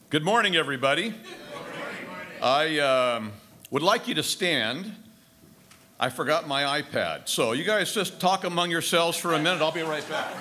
Good morning, everybody. I would like you to stand. I forgot my iPad. So you guys just talk among yourselves for a minute. I'll be right back.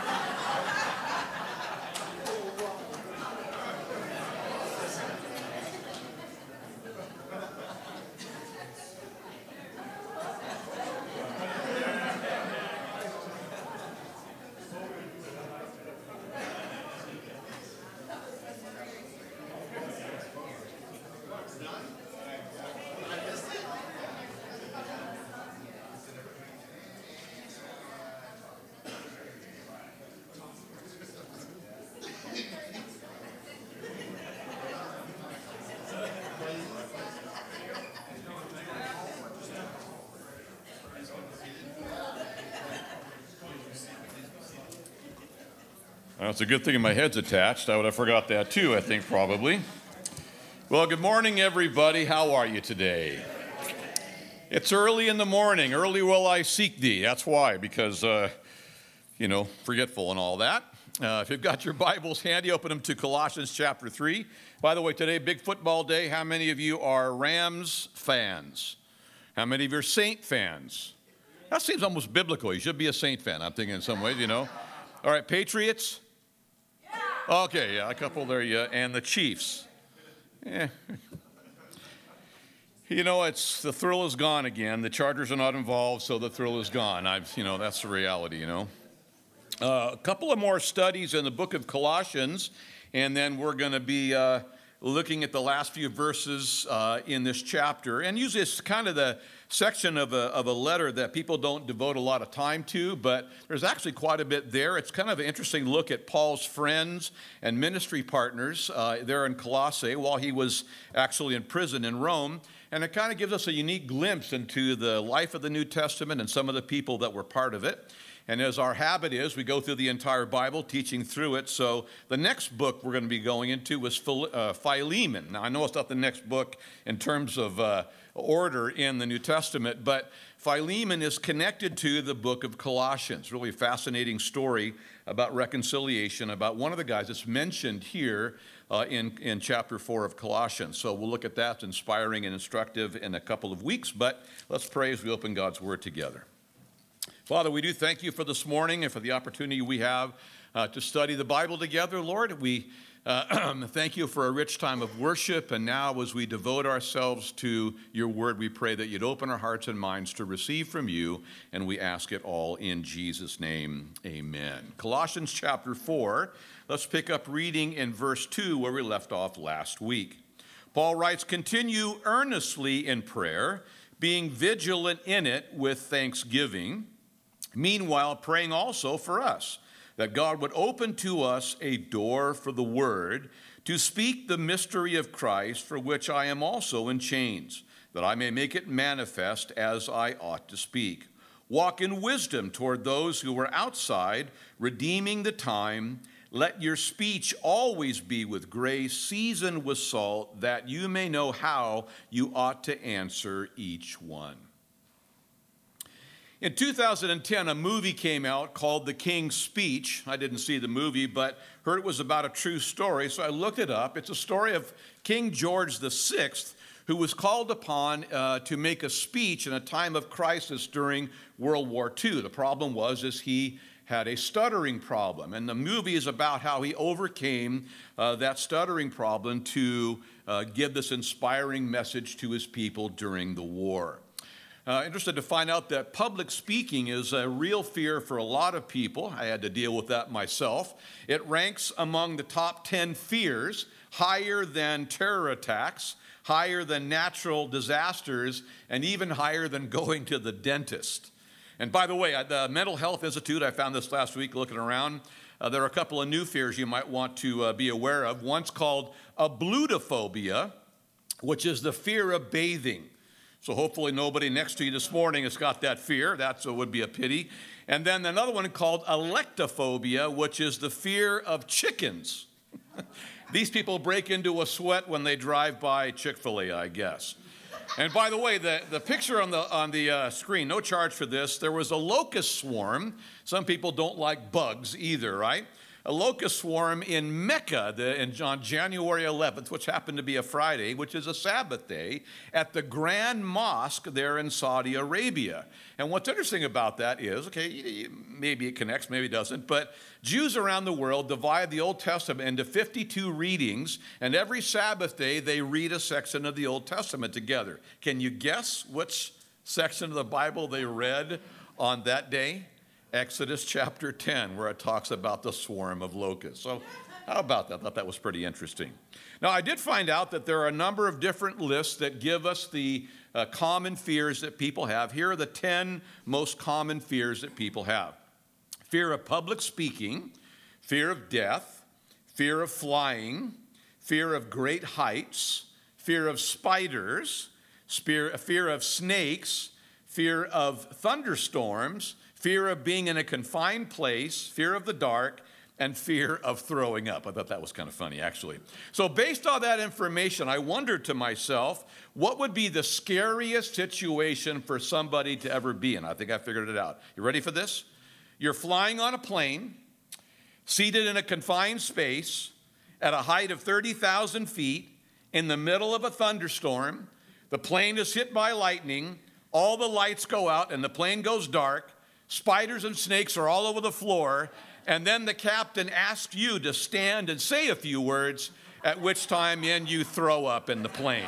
Well, it's a good thing my head's attached. I would have forgot that too, I think, probably. Well, good morning, everybody. How are you today? It's early in the morning. Early will I seek thee. That's why, because, forgetful and all that. If you've got your Bibles handy, open them to Colossians chapter 3. By the way, today, big football day. How many of you are Rams fans? How many of you are Saint fans? That seems almost biblical. You should be a Saint fan, I'm thinking in some ways, All right, Patriots? Okay, yeah, a couple there, yeah, and the Chiefs. Yeah. It's the thrill is gone again. The Chargers are not involved, so the thrill is gone. That's the reality, A couple of more studies in the book of Colossians, and then we're going to be looking at the last few verses in this chapter. And usually it's kind of the section of a letter that people don't devote a lot of time to, but there's actually quite a bit there. It's kind of an interesting look at Paul's friends and ministry partners there in Colossae while he was actually in prison in Rome. And it kind of gives us a unique glimpse into the life of the New Testament and some of the people that were part of it. And as our habit is, we go through the entire Bible, teaching through it. So the next book we're going to be going into is Philemon. Now, I know it's not the next book in terms of order in the New Testament, but Philemon is connected to the book of Colossians. Really fascinating story about reconciliation, about one of the guys that's mentioned here in chapter 4 of Colossians. So we'll look at that. It's inspiring and instructive in a couple of weeks, but let's pray as we open God's Word together. Father, we do thank you for this morning and for the opportunity we have to study the Bible together, Lord. We thank you for a rich time of worship, and now as we devote ourselves to your word, we pray that you'd open our hearts and minds to receive from you, and we ask it all in Jesus' name, amen. Colossians chapter 4, let's pick up reading in verse 2 where we left off last week. Paul writes, "Continue earnestly in prayer, being vigilant in it with thanksgiving. Meanwhile, praying also for us, that God would open to us a door for the word, to speak the mystery of Christ, for which I am also in chains, that I may make it manifest as I ought to speak. Walk in wisdom toward those who are outside, redeeming the time. Let your speech always be with grace, seasoned with salt, that you may know how you ought to answer each one." In 2010, a movie came out called The King's Speech. I didn't see the movie, but heard it was about a true story, so I looked it up. It's a story of King George VI, who was called upon to make a speech in a time of crisis during World War II. The problem was he had a stuttering problem, and the movie is about how he overcame that stuttering problem to give this inspiring message to his people during the war. Interested to find out that public speaking is a real fear for a lot of people. I had to deal with that myself. It ranks among the top 10 fears, higher than terror attacks, higher than natural disasters, and even higher than going to the dentist. And by the way, at the Mental Health Institute, I found this last week looking around, there are a couple of new fears you might want to be aware of. One's called ablutophobia, which is the fear of bathing. So hopefully nobody next to you this morning has got that fear. That would be a pity. And then another one called electophobia, which is the fear of chickens. These people break into a sweat when they drive by Chick-fil-A, I guess. And by the way, the picture on the screen, no charge for this, there was a locust swarm. Some people don't like bugs either, right? a locust swarm in Mecca on January 11th, which happened to be a Friday, which is a Sabbath day, at the Grand Mosque there in Saudi Arabia. And what's interesting about that is, okay, maybe it connects, maybe it doesn't, but Jews around the world divide the Old Testament into 52 readings, and every Sabbath day they read a section of the Old Testament together. Can you guess which section of the Bible they read on that day? Exodus chapter 10, where it talks about the swarm of locusts. So how about that? I thought that was pretty interesting. Now, I did find out that there are a number of different lists that give us the common fears that people have. Here are the 10 most common fears that people have. Fear of public speaking, fear of death, fear of flying, fear of great heights, fear of spiders, fear of snakes, fear of thunderstorms, fear of being in a confined place, fear of the dark, and fear of throwing up. I thought that was kind of funny, actually. So based on that information, I wondered to myself, what would be the scariest situation for somebody to ever be in? I think I figured it out. You ready for this? You're flying on a plane, seated in a confined space, at a height of 30,000 feet, in the middle of a thunderstorm. The plane is hit by lightning, all the lights go out, and the plane goes dark. Spiders and snakes are all over the floor, and then the captain asks you to stand and say a few words, at which time then you throw up in the plane.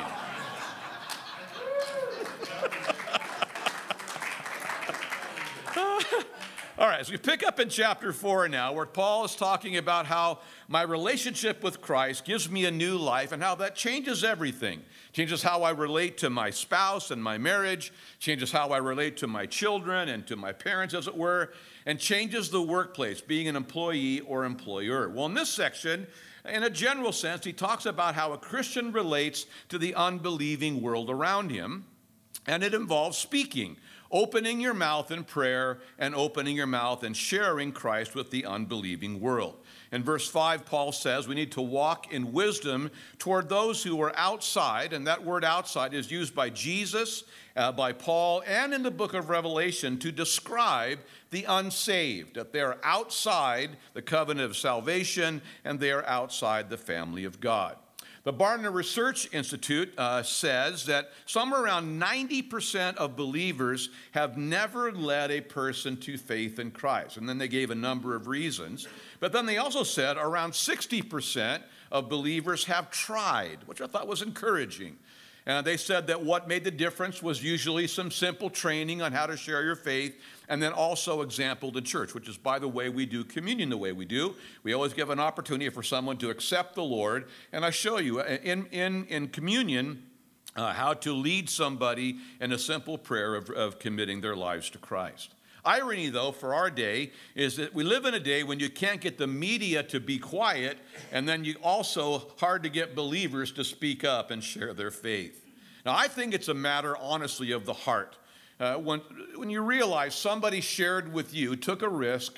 All right, so we pick up in chapter 4 now, where Paul is talking about how my relationship with Christ gives me a new life and how that changes everything. Changes how I relate to my spouse and my marriage, changes how I relate to my children and to my parents, as it were, and changes the workplace, being an employee or employer. Well, in this section, in a general sense, he talks about how a Christian relates to the unbelieving world around him, and it involves speaking. Opening your mouth in prayer and opening your mouth and sharing Christ with the unbelieving world. In verse 5, Paul says we need to walk in wisdom toward those who are outside, and that word outside is used by Jesus, by Paul, and in the book of Revelation to describe the unsaved, that they are outside the covenant of salvation and they are outside the family of God. The Barna Research Institute says that somewhere around 90% of believers have never led a person to faith in Christ. And then they gave a number of reasons. But then they also said around 60% of believers have tried, which I thought was encouraging. And they said that what made the difference was usually some simple training on how to share your faith, and then also exampled in church, which is, by the way, we do communion the way we do. We always give an opportunity for someone to accept the Lord, and I show you in communion how to lead somebody in a simple prayer of committing their lives to Christ. Irony, though, for our day is that we live in a day when you can't get the media to be quiet, and then you also hard to get believers to speak up and share their faith. Now, I think it's a matter, honestly, of the heart. When you realize somebody shared with you, took a risk,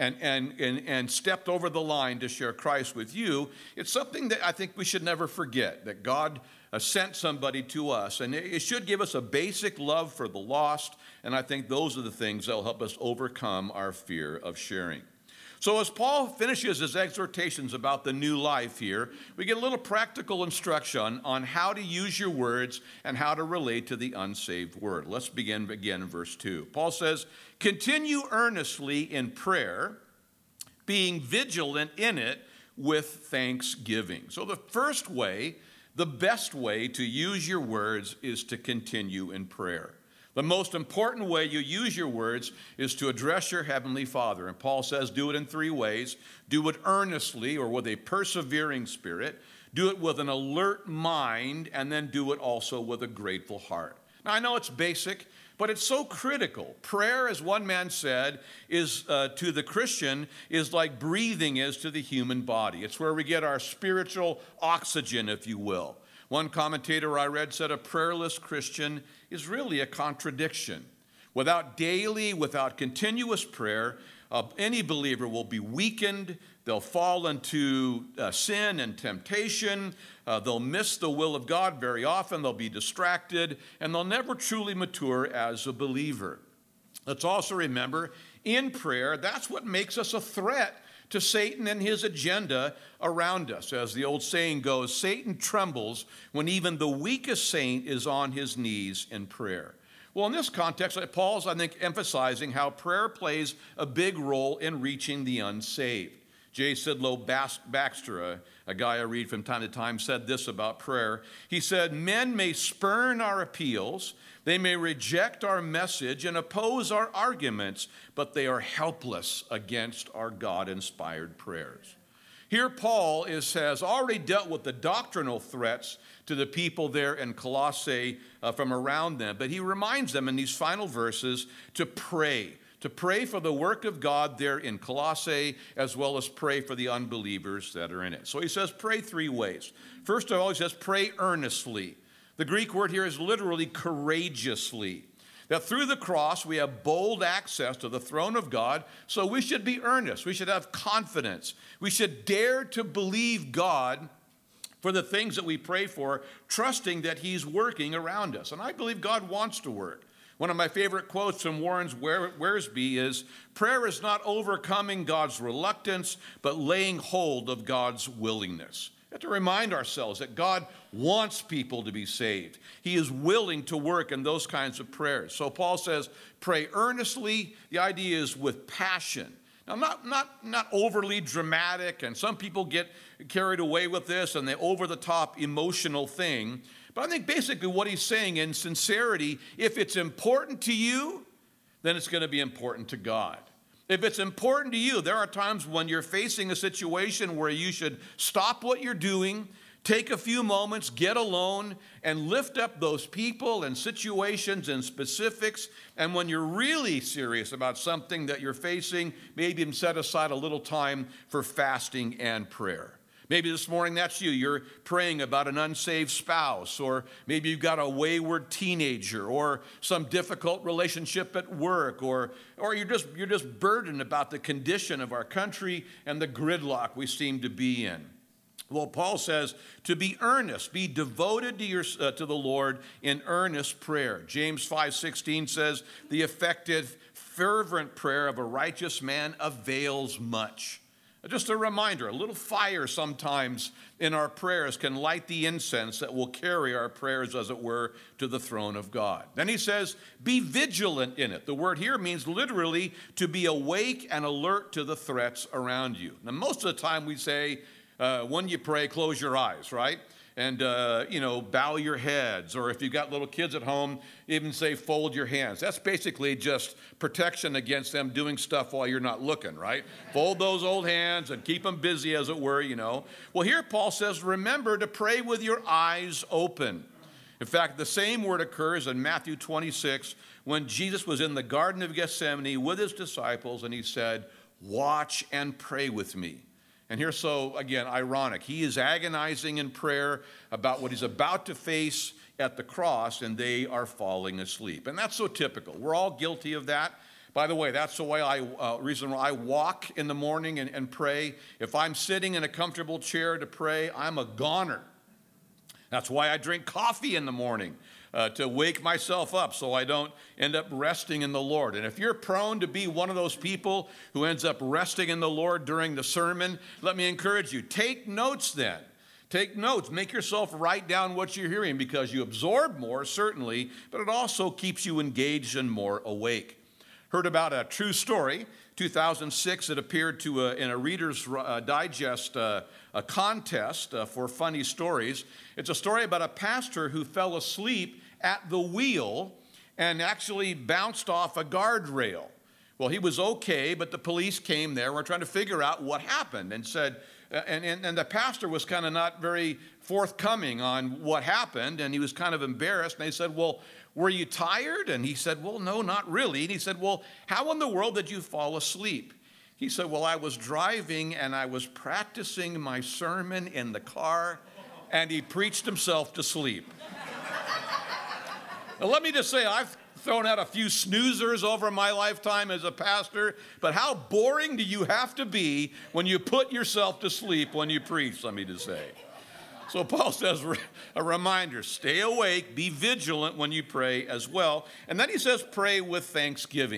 and stepped over the line to share Christ with you, it's something that I think we should never forget, that God sent somebody to us. And it should give us a basic love for the lost, and I think those are the things that will help us overcome our fear of sharing. So as Paul finishes his exhortations about the new life here, we get a little practical instruction on how to use your words and how to relate to the unsaved world. Let's begin again in verse 2. Paul says, "Continue earnestly in prayer, being vigilant in it with thanksgiving." So the first way, the best way to use your words is to continue in prayer. The most important way you use your words is to address your Heavenly Father. And Paul says do it in 3 ways. Do it earnestly or with a persevering spirit. Do it with an alert mind. And then do it also with a grateful heart. Now, I know it's basic, but it's so critical. Prayer, as one man said, is to the Christian is like breathing is to the human body. It's where we get our spiritual oxygen, if you will. One commentator I read said a prayerless Christian is really a contradiction. Without continuous prayer, any believer will be weakened. They'll fall into sin and temptation. They'll miss the will of God very often. They'll be distracted, and they'll never truly mature as a believer. Let's also remember, in prayer, that's what makes us a threat to Satan and his agenda around us. As the old saying goes, Satan trembles when even the weakest saint is on his knees in prayer. Well, in this context, Paul's, I think, emphasizing how prayer plays a big role in reaching the unsaved. J. Sidlow Baxter, a guy I read from time to time, said this about prayer. He said, "Men may spurn our appeals, they may reject our message and oppose our arguments, but they are helpless against our God-inspired prayers." Here Paul has already dealt with the doctrinal threats to the people there in Colossae from around them, but he reminds them in these final verses to pray for the work of God there in Colossae, as well as pray for the unbelievers that are in it. So he says pray three ways. First of all, he says pray earnestly. The Greek word here is literally courageously. That through the cross we have bold access to the throne of God, so we should be earnest. We should have confidence. We should dare to believe God for the things that we pray for, trusting that he's working around us. And I believe God wants to work. One of my favorite quotes from Warren Wiersbe is, "Prayer is not overcoming God's reluctance, but laying hold of God's willingness." We have to remind ourselves that God wants people to be saved. He is willing to work in those kinds of prayers. So Paul says, pray earnestly. The idea is with passion. Now, not overly dramatic, and some people get carried away with this and the over-the-top emotional thing. But I think basically what he's saying in sincerity, if it's important to you, then it's going to be important to God. If it's important to you, there are times when you're facing a situation where you should stop what you're doing, take a few moments, get alone, and lift up those people and situations and specifics. And when you're really serious about something that you're facing, maybe even set aside a little time for fasting and prayer. Maybe this morning that's you. You're praying about an unsaved spouse, or maybe you've got a wayward teenager, or some difficult relationship at work, or you're just burdened about the condition of our country and the gridlock we seem to be in. Well, Paul says to be earnest, be devoted to the Lord in earnest prayer. James 5:16 says, "The effective, fervent prayer of a righteous man avails much." Just a reminder, a little fire sometimes in our prayers can light the incense that will carry our prayers, as it were, to the throne of God. Then he says, be vigilant in it. The word here means literally to be awake and alert to the threats around you. Now, most of the time we say, when you pray, close your eyes, right? And, bow your heads. Or if you've got little kids at home, even say, fold your hands. That's basically just protection against them doing stuff while you're not looking, right? Fold those old hands and keep them busy, as it were, Well, here Paul says, remember to pray with your eyes open. In fact, the same word occurs in Matthew 26 when Jesus was in the Garden of Gethsemane with his disciples, and he said, watch and pray with me. And here's so, again, ironic. He is agonizing in prayer about what he's about to face at the cross, and they are falling asleep. And that's so typical. We're all guilty of that. By the way, that's the way reason why I walk in the morning and pray. If I'm sitting in a comfortable chair to pray, I'm a goner. That's why I drink coffee in the morning, to wake myself up so I don't end up resting in the Lord. And if you're prone to be one of those people who ends up resting in the Lord during the sermon, let me encourage you, take notes then. Take notes. Make yourself write down what you're hearing, because you absorb more, certainly, but it also keeps you engaged and more awake. Heard about a true story. 2006, it appeared in a Reader's Digest a contest for funny stories. It's a story about a pastor who fell asleep at the wheel and actually bounced off a guardrail. Well, he was okay, but the police came there. We're trying to figure out what happened, and said, and the pastor was kind of not very forthcoming on what happened, and he was kind of embarrassed. And they said, well, were you tired? And he said, well, no, not really. And he said, well, how in the world did you fall asleep? He said, well, I was driving and I was practicing my sermon in the car, and he preached himself to sleep. Now, let me just say, I've thrown out a few snoozers over my lifetime as a pastor, but how boring do you have to be when you put yourself to sleep when you preach, let me just say. So Paul says, a reminder, stay awake, be vigilant when you pray as well. And then he says, pray with thanksgiving.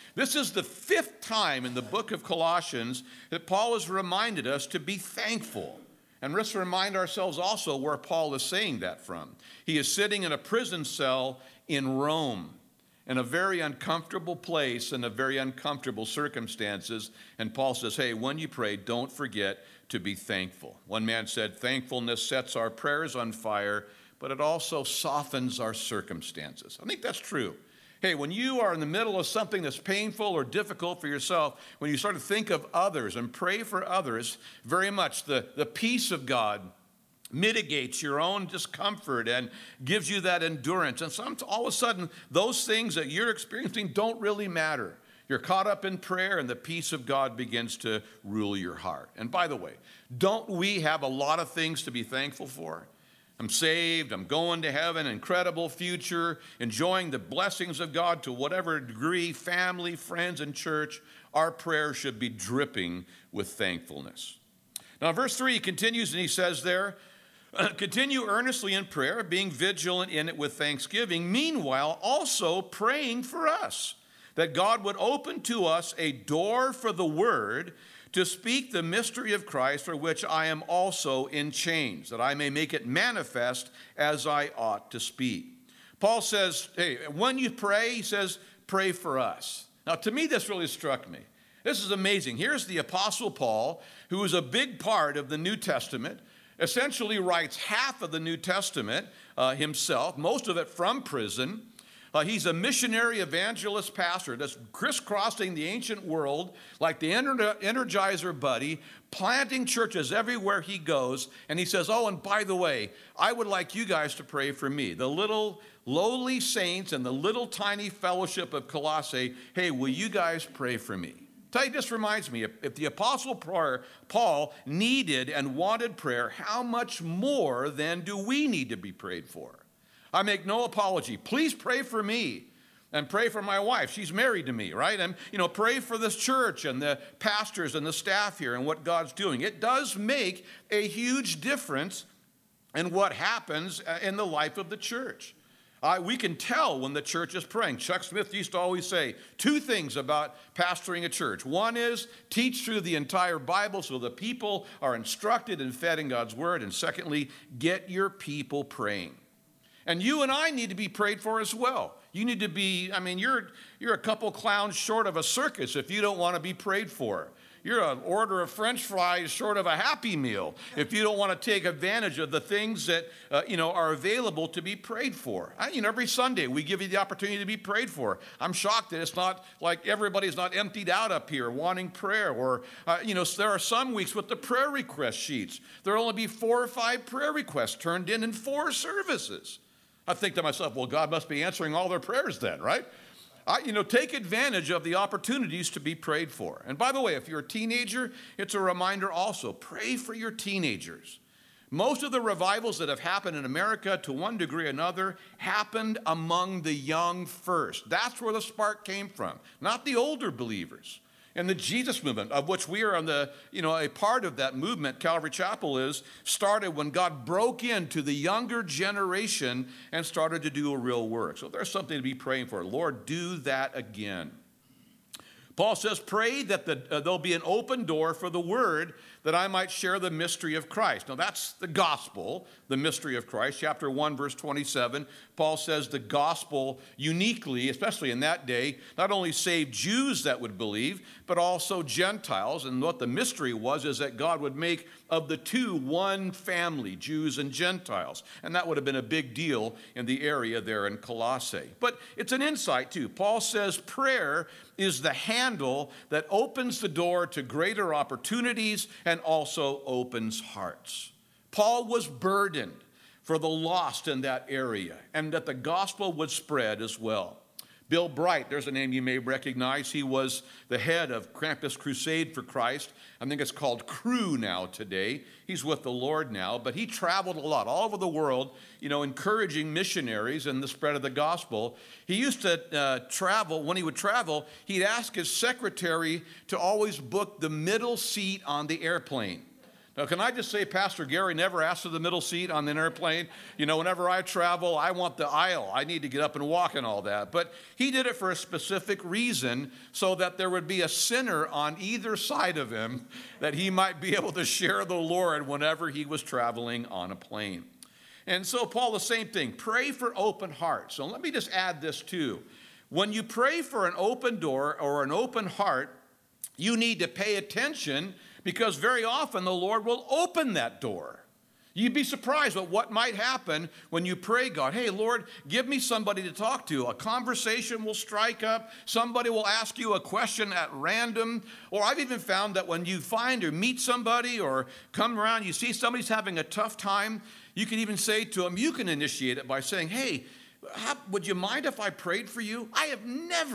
This is the 5th time in the book of Colossians that Paul has reminded us to be thankful. And let's remind ourselves also where Paul is saying that from. He is sitting in a prison cell in Rome, in a very uncomfortable place and a very uncomfortable circumstances. And Paul says, hey, when you pray, don't forget to be thankful. One man said, thankfulness sets our prayers on fire, but it also softens our circumstances. I think that's true. Hey, when you are in the middle of something that's painful or difficult for yourself, when you start to think of others and pray for others, very much the peace of God mitigates your own discomfort and gives you that endurance. And all of a sudden, those things that you're experiencing don't really matter. You're caught up in prayer, and the peace of God begins to rule your heart. And by the way, don't we have a lot of things to be thankful for? I'm saved, I'm going to heaven, incredible future, enjoying the blessings of God to whatever degree, family, friends, and church. Our prayer should be dripping with thankfulness. Now, verse 3, he continues and he says there, continue earnestly in prayer, being vigilant in it with thanksgiving, meanwhile also praying for us, that God would open to us a door for the word to speak the mystery of Christ, for which I am also in chains, that I may make it manifest as I ought to speak. Paul says, hey, when you pray, he says, pray for us. Now, to me, this really struck me. This is amazing. Here's the Apostle Paul, who is a big part of the New Testament, essentially writes half of the New Testament himself, most of it from prison. He's a missionary evangelist pastor that's crisscrossing the ancient world like the Energizer Buddy, planting churches everywhere he goes. And he says, oh, and by the way, I would like you guys to pray for me. The little lowly saints and the little tiny fellowship of Colossae, hey, will you guys pray for me? Tell you, this reminds me, if the Apostle Paul needed and wanted prayer, how much more then do we need to be prayed for? I make no apology. Please pray for me and pray for my wife. She's married to me, right? And, pray for this church and the pastors and the staff here and what God's doing. It does make a huge difference in what happens in the life of the church. We can tell when the church is praying. Chuck Smith used to always say 2 things about pastoring a church. One is teach through the entire Bible so the people are instructed and fed in God's word. And secondly, get your people praying. And you and I need to be prayed for as well. You need to be, you're a couple clowns short of a circus if you don't want to be prayed for. You're an order of French fries short of a Happy Meal if you don't want to take advantage of the things that, are available to be prayed for. Every Sunday we give you the opportunity to be prayed for. I'm shocked that it's not like everybody's not emptied out up here wanting prayer. Or, there are some weeks with the prayer request sheets. There'll only be 4 or 5 prayer requests turned in 4 services. I think to myself, well, God must be answering all their prayers then, right? Take advantage of the opportunities to be prayed for. And by the way, if you're a teenager, it's a reminder also, pray for your teenagers. Most of the revivals that have happened in America, to one degree or another, happened among the young first. That's where the spark came from, not the older believers. And the Jesus movement, of which we are on a part of that movement, Calvary Chapel started when God broke into the younger generation and started to do a real work. So there's something to be praying for. Lord, do that again. Paul says, pray that there'll be an open door for the word that I might share the mystery of Christ. Now that's the gospel, the mystery of Christ. Chapter 1, verse 27, Paul says the gospel uniquely, especially in that day, not only saved Jews that would believe, but also Gentiles. And what the mystery was is that God would make of the two one family, Jews and Gentiles. And that would have been a big deal in the area there in Colossae. But it's an insight too. Paul says prayer is the handle that opens the door to greater opportunities and also opens hearts. Paul was burdened for the lost in that area and that the gospel would spread as well. Bill Bright, there's a name you may recognize. He was the head of Campus Crusade for Christ. I think it's called Cru now today. He's with the Lord now, but he traveled a lot all over the world, encouraging missionaries in the spread of the gospel. He used to travel. When he would travel, he'd ask his secretary to always book the middle seat on the airplane. Now, can I just say, Pastor Gary never asked for the middle seat on an airplane. You know, whenever I travel, I want the aisle. I need to get up and walk and all that. But he did it for a specific reason, so that there would be a sinner on either side of him, that he might be able to share the Lord whenever he was traveling on a plane. And so Paul, the same thing, pray for open hearts. So let me just add this too. When you pray for an open door or an open heart, you need to pay attention, because very often the Lord will open that door. You'd be surprised at what might happen when you pray, God, hey, Lord, give me somebody to talk to. A conversation will strike up. Somebody will ask you a question at random. Or I've even found that when you find or meet somebody or come around, you see somebody's having a tough time, you can even say to them, you can initiate it by saying, hey, would you mind if I prayed for you? I have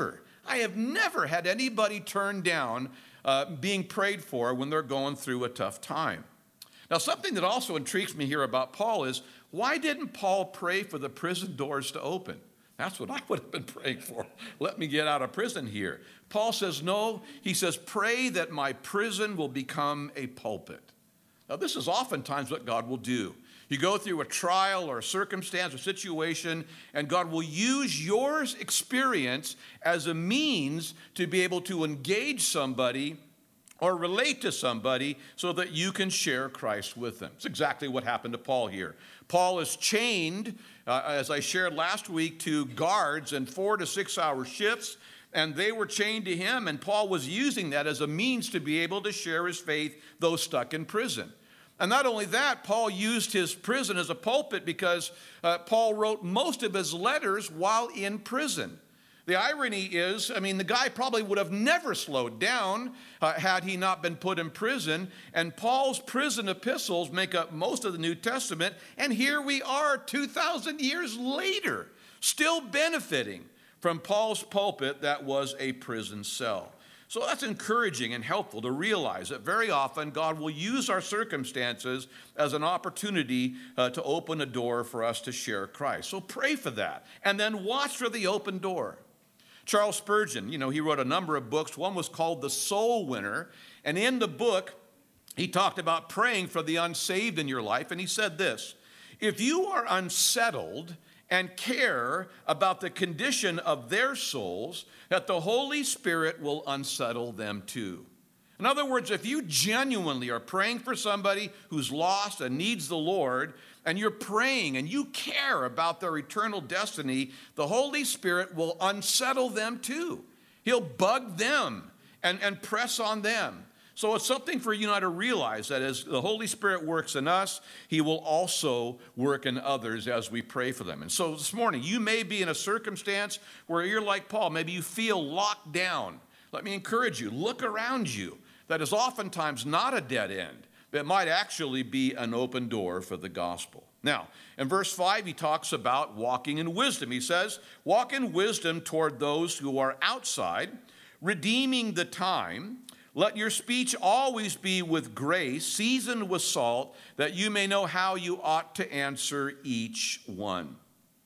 never had anybody turn down being prayed for when they're going through a tough time. Now, something that also intrigues me here about Paul is, why didn't Paul pray for the prison doors to open? That's what I would have been praying for. Let me get out of prison here. Paul says, no. He says, pray that my prison will become a pulpit. Now, this is oftentimes what God will do. You go through a trial or a circumstance or situation, and God will use your experience as a means to be able to engage somebody or relate to somebody so that you can share Christ with them. It's exactly what happened to Paul here. Paul is chained, as I shared last week, to guards in 4 to 6 hour shifts, and they were chained to him, and Paul was using that as a means to be able to share his faith, though stuck in prison. And not only that, Paul used his prison as a pulpit because Paul wrote most of his letters while in prison. The irony is, the guy probably would have never slowed down had he not been put in prison. And Paul's prison epistles make up most of the New Testament. And here we are 2,000 years later, still benefiting from Paul's pulpit that was a prison cell. So that's encouraging and helpful to realize that very often God will use our circumstances as an opportunity to open a door for us to share Christ. So pray for that, and then watch for the open door. Charles Spurgeon, he wrote a number of books. One was called The Soul Winner, and in the book, he talked about praying for the unsaved in your life, and he said this: if you are unsettled and care about the condition of their souls, that the Holy Spirit will unsettle them too. In other words, if you genuinely are praying for somebody who's lost and needs the Lord, and you're praying and you care about their eternal destiny, the Holy Spirit will unsettle them too. He'll bug them and press on them. So it's something for you and I to realize that as the Holy Spirit works in us, he will also work in others as we pray for them. And so this morning, you may be in a circumstance where you're like Paul. Maybe you feel locked down. Let me encourage you, look around you. That is oftentimes not a dead end. It might actually be an open door for the gospel. Now, in verse 5, he talks about walking in wisdom. He says, walk in wisdom toward those who are outside, redeeming the time. Let your speech always be with grace, seasoned with salt, that you may know how you ought to answer each one.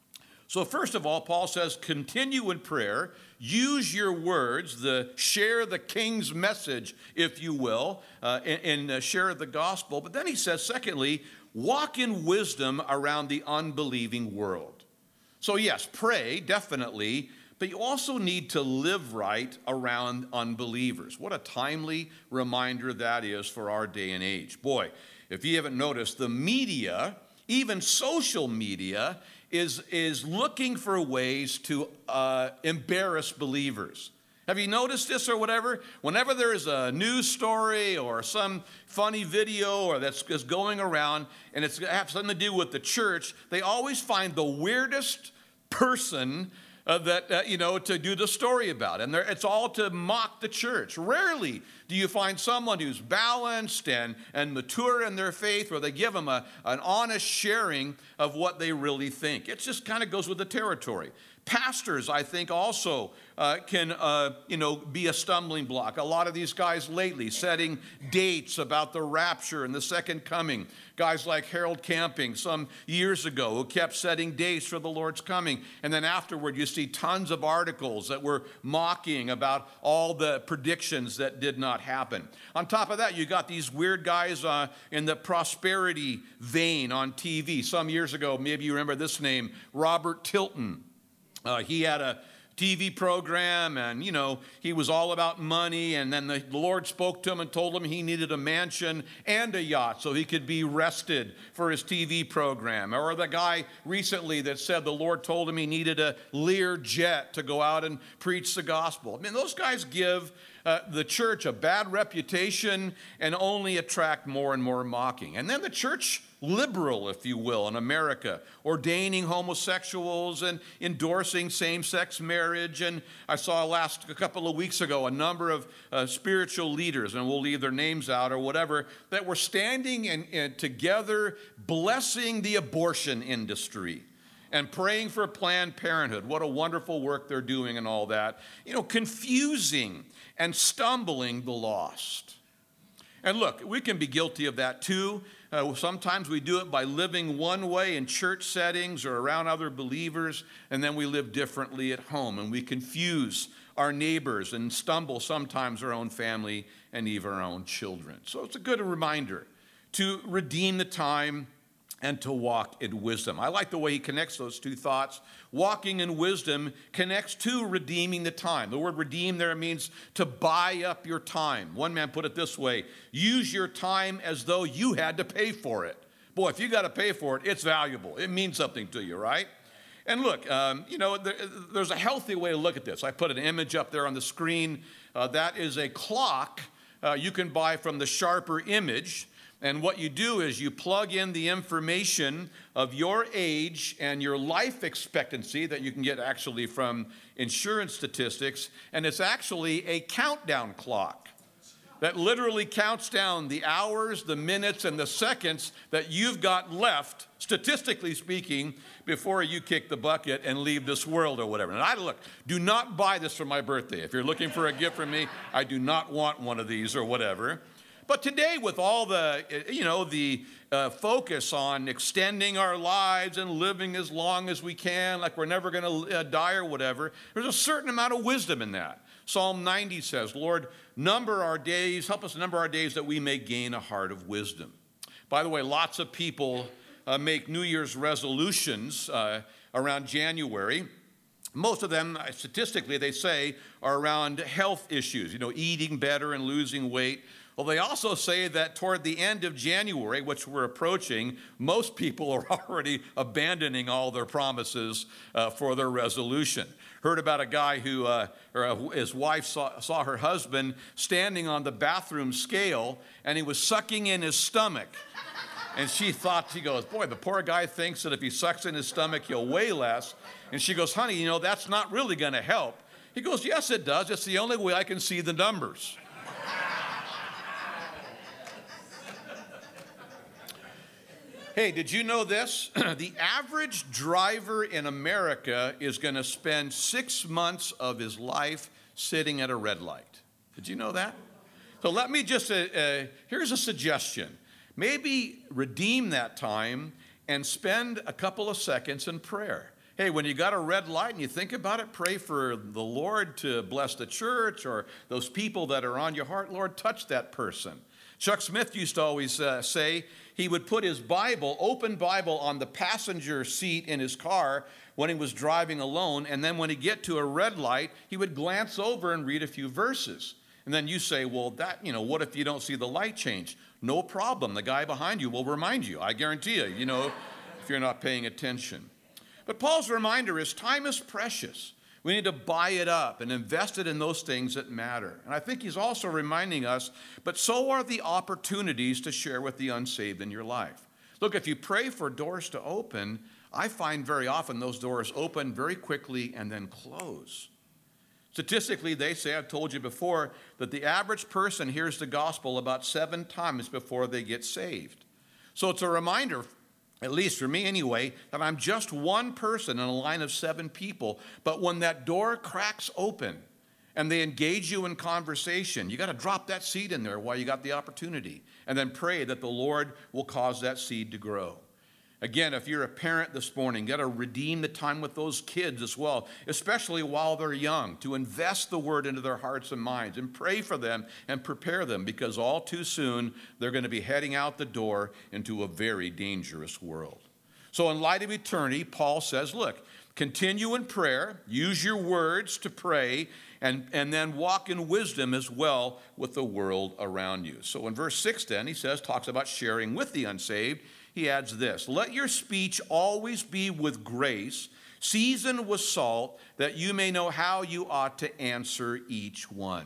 So first of all, Paul says, continue in prayer. Use your words, share the king's message, if you will, and share the gospel. But then he says, secondly, walk in wisdom around the unbelieving world. So yes, pray, definitely, but you also need to live right around unbelievers. What a timely reminder that is for our day and age. Boy, if you haven't noticed, the media, even social media, is looking for ways to embarrass believers. Have you noticed this or whatever? Whenever there is a news story or some funny video or that's going around and it's has something to do with the church, they always find the weirdest person to do the story about. And it's all to mock the church. Rarely do you find someone who's balanced and mature in their faith where they give them an honest sharing of what they really think. It just kind of goes with the territory. Pastors, I think, also can be a stumbling block. A lot of these guys lately setting dates about the rapture and the second coming. Guys like Harold Camping some years ago who kept setting dates for the Lord's coming. And then afterward, you see tons of articles that were mocking about all the predictions that did not happen. On top of that, you got these weird guys in the prosperity vein on TV. Some years ago, maybe you remember this name, Robert Tilton. He had a TV program, and, he was all about money, and then the Lord spoke to him and told him he needed a mansion and a yacht so he could be rested for his TV program. Or the guy recently that said the Lord told him he needed a Lear jet to go out and preach the gospel. I mean, those guys give the church a bad reputation and only attract more and more mocking. And then the church liberal, if you will, in America, ordaining homosexuals and endorsing same-sex marriage. And I saw a couple of weeks ago a number of spiritual leaders, and we'll leave their names out or whatever, that were standing and together blessing the abortion industry and praying for Planned Parenthood. What a wonderful work they're doing and all that. Confusing and stumbling the lost. And look, we can be guilty of that too. Sometimes we do it by living one way in church settings or around other believers, and then we live differently at home, and we confuse our neighbors and stumble sometimes our own family and even our own children. So it's a good reminder to redeem the time and to walk in wisdom. I like the way he connects those two thoughts. Walking in wisdom connects to redeeming the time. The word redeem there means to buy up your time. One man put it this way: use your time as though you had to pay for it. Boy, if you got to pay for it, it's valuable. It means something to you, right? And look, there's a healthy way to look at this. I put an image up there on the screen. That is a clock you can buy from the Sharper Image. And what you do is you plug in the information of your age and your life expectancy that you can get actually from insurance statistics, and it's actually a countdown clock that literally counts down the hours, the minutes, and the seconds that you've got left, statistically speaking, before you kick the bucket and leave this world or whatever. And do not buy this for my birthday. If you're looking for a gift from me, I do not want one of these or whatever. But today, with all the focus on extending our lives and living as long as we can, like we're never going to die or whatever, there's a certain amount of wisdom in that. Psalm 90 says, Lord, number our days, help us number our days that we may gain a heart of wisdom. By the way, lots of people make New Year's resolutions around January. Most of them, statistically, they say, are around health issues, eating better and losing weight. Well, they also say that toward the end of January, which we're approaching, most people are already abandoning all their promises for their resolution. Heard about a guy who, his wife saw her husband standing on the bathroom scale, and he was sucking in his stomach. And she goes, boy, the poor guy thinks that if he sucks in his stomach, he'll weigh less. And she goes, honey, that's not really going to help. He goes, yes, it does. It's the only way I can see the numbers. Hey, did you know this? The average driver in America is going to spend 6 months of his life sitting at a red light. Did you know that? So let me just, here's a suggestion. Maybe redeem that time and spend a couple of seconds in prayer. Hey, when you got a red light and you think about it, pray for the Lord to bless the church or those people that are on your heart. Lord, touch that person. Chuck Smith used to always say he would put his open Bible, on the passenger seat in his car when he was driving alone, and then when he get to a red light, he would glance over and read a few verses. And then you say, well, what if you don't see the light change? No problem. The guy behind you will remind you. I guarantee you, if you're not paying attention. But Paul's reminder is time is precious. We need to buy it up and invest it in those things that matter. And I think he's also reminding us, but so are the opportunities to share with the unsaved in your life. Look, if you pray for doors to open, I find very often those doors open very quickly and then close. Statistically, they say, I've told you before, that the average person hears the gospel about 7 times before they get saved. So it's a reminder at least for me anyway, that I'm just one person in a line of 7 people. But when that door cracks open and they engage you in conversation, you got to drop that seed in there while you got the opportunity, and then pray that the Lord will cause that seed to grow. Again, if you're a parent this morning, you got to redeem the time with those kids as well, especially while they're young, to invest the word into their hearts and minds and pray for them and prepare them, because all too soon they're going to be heading out the door into a very dangerous world. So in light of eternity, Paul says, look, continue in prayer, use your words to pray, and then walk in wisdom as well with the world around you. So in verse 6 then, he talks about sharing with the unsaved. He adds this: let your speech always be with grace, seasoned with salt, that you may know how you ought to answer each one.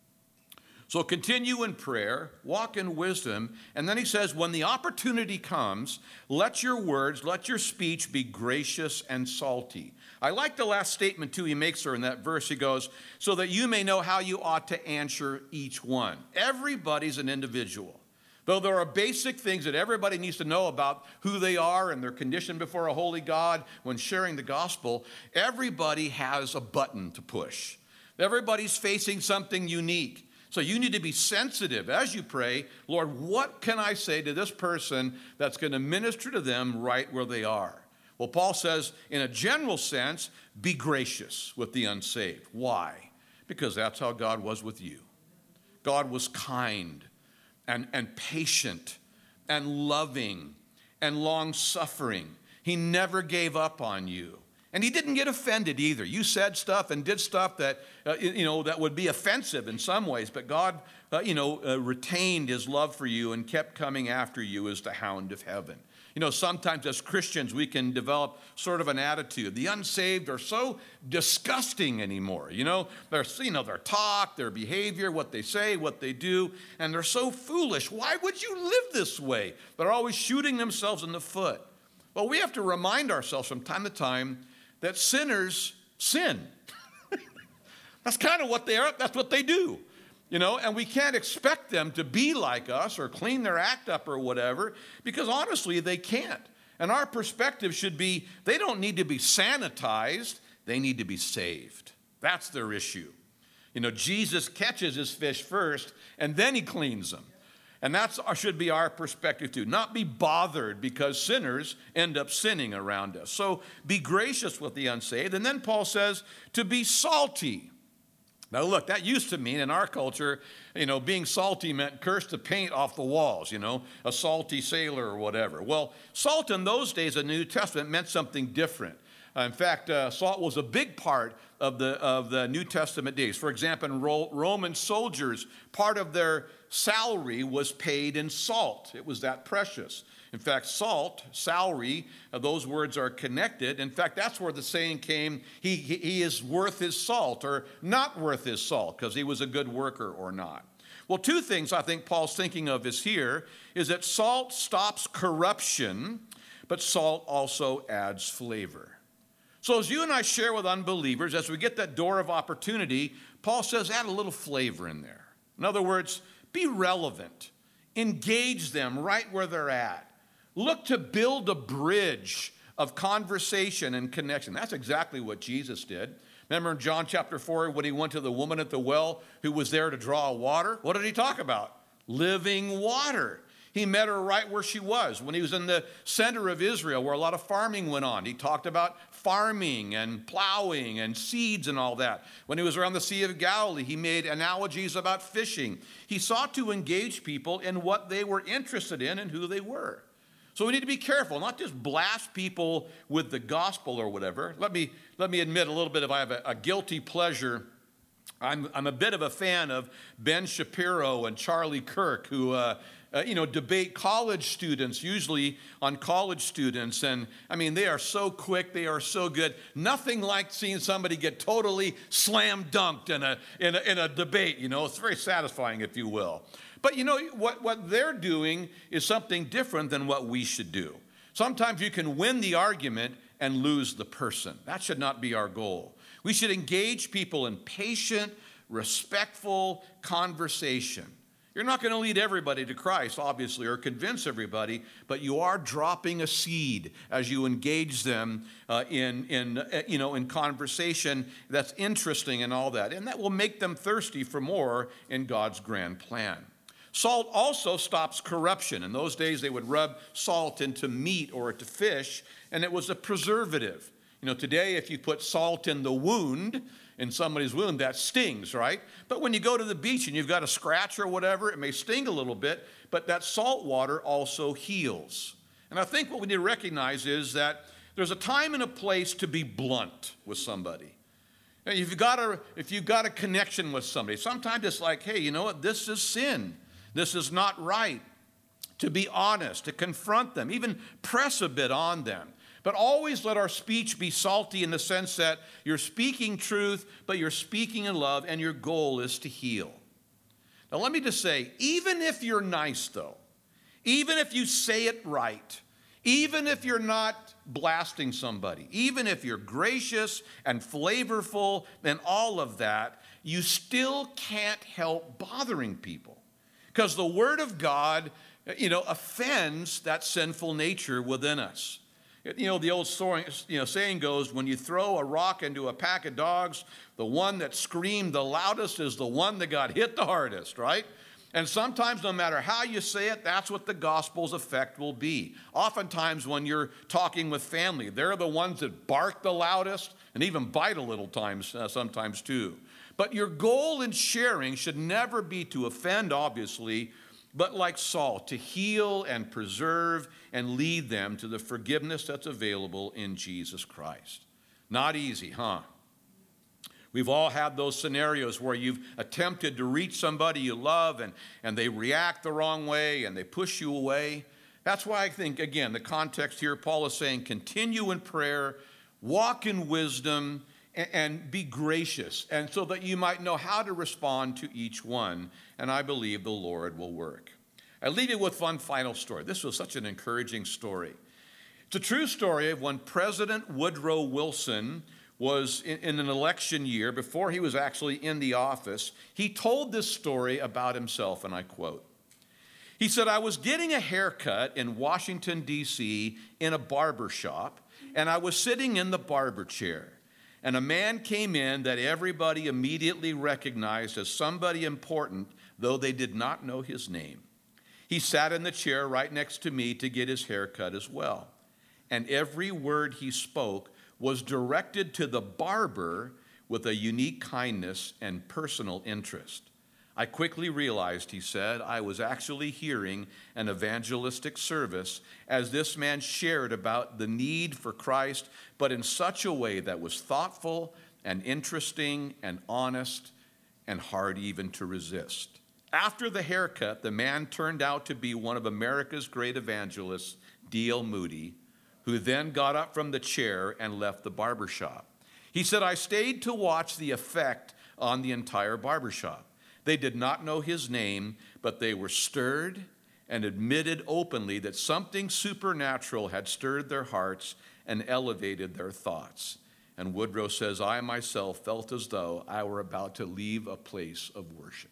So continue in prayer, walk in wisdom, and then he says, when the opportunity comes, let your words, let your speech be gracious and salty. I like the last statement too he makes there in that verse. He goes, so that you may know how you ought to answer each one. Everybody's an individual. Though there are basic things that everybody needs to know about who they are and their condition before a holy God when sharing the gospel, everybody has a button to push. Everybody's facing something unique. So you need to be sensitive as you pray, Lord, what can I say to this person that's going to minister to them right where they are? Well, Paul says, in a general sense, be gracious with the unsaved. Why? Because that's how God was with you. God was kind and patient and loving and long-suffering. He never gave up on you. And he didn't get offended either. You said stuff and did stuff that, that would be offensive in some ways, but God, retained his love for you and kept coming after you as the hound of heaven. Sometimes as Christians, we can develop sort of an attitude. The unsaved are so disgusting anymore. Their talk, their behavior, what they say, what they do, and they're so foolish. Why would you live this way? They're always shooting themselves in the foot. Well, we have to remind ourselves from time to time that sinners sin. That's kind of what they are. That's what they do. And we can't expect them to be like us or clean their act up or whatever, because honestly, they can't. And our perspective should be, they don't need to be sanitized, they need to be saved. That's their issue. Jesus catches his fish first, and then he cleans them. And that should be our perspective too. Not be bothered because sinners end up sinning around us. So be gracious with the unsaved. And then Paul says to be salty. Now look, that used to mean in our culture, being salty meant curse the paint off the walls, a salty sailor or whatever. Well, salt in those days of the New Testament meant something different. In fact, salt was a big part of the New Testament days. For example, in Roman soldiers, part of their salary was paid in salt. It was that precious. In fact, salt, salary, those words are connected. In fact, that's where the saying came, he is worth his salt, or not worth his salt, because he was a good worker or not. Well, 2 things I think Paul's thinking of is that salt stops corruption, but salt also adds flavor. So as you and I share with unbelievers, as we get that door of opportunity, Paul says add a little flavor in there. In other words, be relevant. Engage them right where they're at. Look to build a bridge of conversation and connection. That's exactly what Jesus did. Remember in John chapter 4 when he went to the woman at the well who was there to draw water? What did he talk about? Living water. He met her right where she was. When he was in the center of Israel where a lot of farming went on, he talked about farming and plowing and seeds and all that. When he was around the Sea of Galilee, he made analogies about fishing. He sought to engage people in what they were interested in and who they were. So we need to be careful, not just blast people with the gospel or whatever. Let me admit a little bit, if I have a guilty pleasure. I'm a bit of a fan of Ben Shapiro and Charlie Kirk, who debate college students, usually on college students. And I mean, they are so quick, they are so good. Nothing like seeing somebody get totally slam dunked in a debate. It's very satisfying, if you will. But what they're doing is something different than what we should do. Sometimes you can win the argument and lose the person. That should not be our goal. We should engage people in patient, respectful conversation. You're not going to lead everybody to Christ, obviously, or convince everybody, but you are dropping a seed as you engage them in conversation that's interesting and all that. And that will make them thirsty for more in God's grand plan. Salt also stops corruption. In those days, they would rub salt into meat or into fish, and it was a preservative. Today, if you put salt in the wound, in somebody's wound, that stings, right? But when you go to the beach and you've got a scratch or whatever, it may sting a little bit, but that salt water also heals. And I think what we need to recognize is that there's a time and a place to be blunt with somebody. If you've got a connection with somebody, sometimes it's like, hey, you know what? This is sin. This is not right. To be honest, to confront them, even press a bit on them. But always let our speech be salty in the sense that you're speaking truth, but you're speaking in love, and your goal is to heal. Now, let me just say, even if you're nice, though, even if you say it right, even if you're not blasting somebody, even if you're gracious and flavorful and all of that, you still can't help bothering people. Because the Word of God, offends that sinful nature within us. The old saying goes, when you throw a rock into a pack of dogs, the one that screamed the loudest is the one that got hit the hardest, right? And sometimes, no matter how you say it, that's what the gospel's effect will be. Oftentimes, when you're talking with family, they're the ones that bark the loudest and even bite a little sometimes too. But your goal in sharing should never be to offend, obviously, but like salt, to heal and preserve and lead them to the forgiveness that's available in Jesus Christ. Not easy, huh? We've all had those scenarios where you've attempted to reach somebody you love and they react the wrong way and they push you away. That's why I think, again, the context here, Paul is saying, continue in prayer, walk in wisdom, and be gracious, and so that you might know how to respond to each one, and I believe the Lord will work. I leave you with one final story. This was such an encouraging story. It's a true story of when President Woodrow Wilson was in an election year, before he was actually in the office. He told this story about himself, and I quote, he said, "I was getting a haircut in Washington, D.C. in a barber shop, and I was sitting in the barber chair. And a man came in that everybody immediately recognized as somebody important, though they did not know his name. He sat in the chair right next to me to get his hair cut as well. And every word he spoke was directed to the barber with a unique kindness and personal interest. I quickly realized," he said, "I was actually hearing an evangelistic service as this man shared about the need for Christ, but in such a way that was thoughtful and interesting and honest and hard even to resist." After the haircut, the man turned out to be one of America's great evangelists, D.L. Moody, who then got up from the chair and left the barbershop. He said, "I stayed to watch the effect on the entire barbershop. They did not know his name, but they were stirred and admitted openly that something supernatural had stirred their hearts and elevated their thoughts." And Woodrow says, "I myself felt as though I were about to leave a place of worship."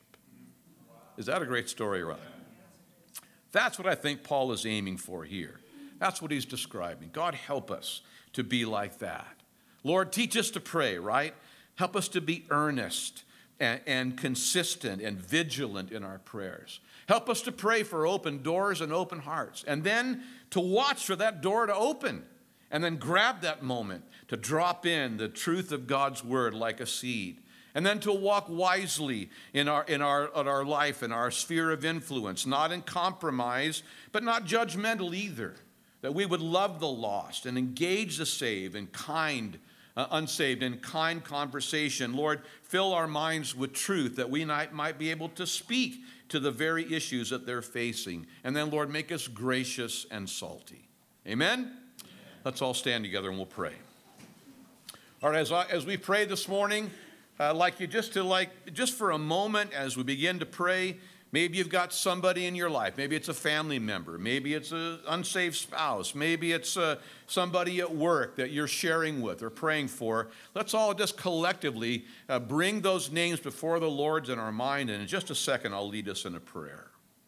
Is that a great story, right? That's what I think Paul is aiming for here. That's what he's describing. God, help us to be like that. Lord, teach us to pray, right? Help us to be earnest and consistent and vigilant in our prayers. Help us to pray for open doors and open hearts, and then to watch for that door to open, and then grab that moment to drop in the truth of God's word like a seed, and then to walk wisely in our life, in our sphere of influence, not in compromise, but not judgmental either, that we would love the lost and engage the saved in unsaved in kind conversation. Lord, fill our minds with truth that we might be able to speak to the very issues that they're facing. And then, Lord, make us gracious and salty. Amen? Amen. Let's all stand together and we'll pray. All right, as we pray this morning, I'd like you just for a moment as we begin to pray, Maybe you've got somebody in your life. Maybe it's a family member. Maybe it's an unsaved spouse. Maybe it's somebody at work that you're sharing with or praying for. Let's all just collectively bring those names before the Lord in our mind. And in just a second, I'll lead us in a prayer.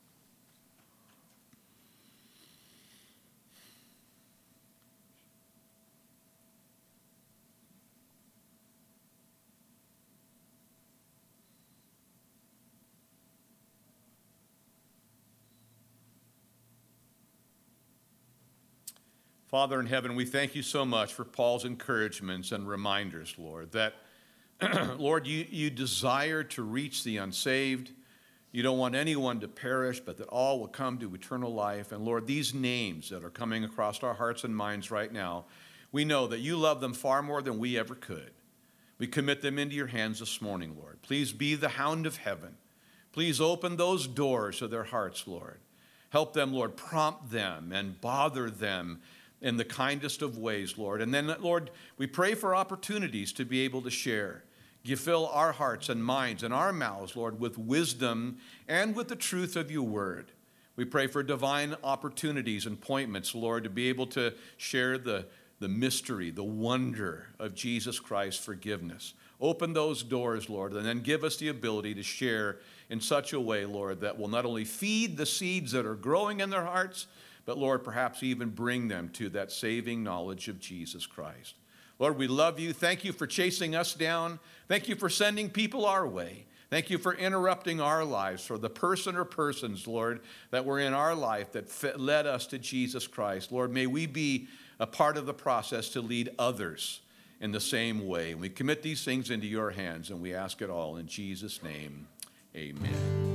Father in heaven, we thank you so much for Paul's encouragements and reminders, Lord, that, Lord, you desire to reach the unsaved. You don't want anyone to perish, but that all will come to eternal life. And Lord, these names that are coming across our hearts and minds right now, we know that you love them far more than we ever could. We commit them into your hands this morning, Lord. Please be the hound of heaven. Please open those doors of their hearts, Lord. Help them, Lord, prompt them and bother them in the kindest of ways, Lord. And then, Lord, we pray for opportunities to be able to share. You fill our hearts and minds and our mouths, Lord, with wisdom and with the truth of your word. We pray for divine opportunities and appointments, Lord, to be able to share the mystery, the wonder of Jesus Christ's forgiveness. Open those doors, Lord, and then give us the ability to share in such a way, Lord, that will not only feed the seeds that are growing in their hearts, but, Lord, perhaps even bring them to that saving knowledge of Jesus Christ. Lord, we love you. Thank you for chasing us down. Thank you for sending people our way. Thank you for interrupting our lives, for the person or persons, Lord, that were in our life that led us to Jesus Christ. Lord, may we be a part of the process to lead others in the same way. We commit these things into your hands, and we ask it all in Jesus' name. Amen.